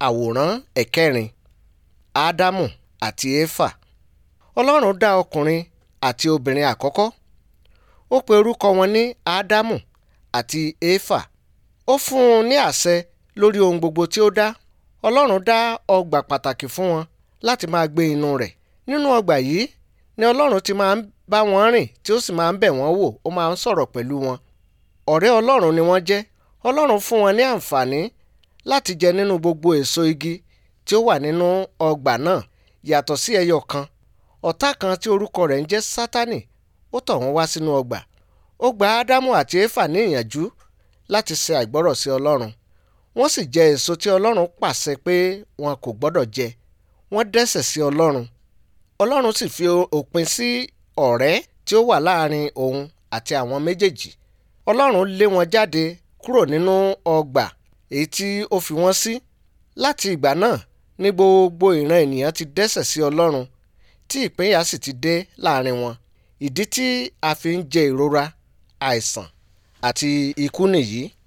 àwòrán ẹ̀kẹrin, Ádámù àti Éfà. Ọlọ́run dá ọkùnrin àti obìnrin àkọ́kọ́. Ó pe orúkọ wọn ní Ádámù àti Éfà. Ó fún un ní àṣẹ lórí ohun gbogbo tí ó dá. Ọlọ́run dá ọgbà pàtàkì fún wọn láti máa gbé inú rẹ̀. Nínú ọgbà yìí ni Ọlọ́run ti máa ń bá wọn rìn tí ó sì máa ń bẹ̀ wọ́n wò, ó máa ń sọ̀rọ̀ pẹ̀lú wọn. Ọ̀rẹ́ Ọlọ́run ni wọ́n jẹ́. Ọlọ́run fún wọn ní àǹfààní láti jẹ nínú gbogbo èso igi tí ó wà nínú ọgbà náà yàtọ̀ sí ẹyọ kan. Ọ̀tá kan tí orúkọ rẹ̀ ń jẹ́ Sátánì, ó tọ̀ wọ́n wá sínú ọgbà. Ó gba Ádámù àti Éfà ní ìyànjú láti ṣe àìgbọ́rọ̀ sí Ọlọ́run. Wọ́n sì jẹ èso tí Ọlọ́run pàṣẹ pé wọn kò gbọ́dọ̀ jẹ. Wọ́n dẹ́ṣẹ̀ sí Ọlọ́run. Ọlọ́run sì fi òpin sí ọ̀rẹ́ tí ó wà láàrin òun àti àwọn méjèèjì. Ọlọ́run lé wọn jáde kúrò nínú ọgbà èyí tí ó fi wọ́n sí. Láti ìgbà náà ní gbogbo ìran ènìyàn ti dẹ́ṣẹ̀ sí Ọlọ́run, tí ìpínyà sì ti dé láàrin wọn. Ìdí tí a fi ń jẹ ìrora, àìsàn àti ikú nìyí.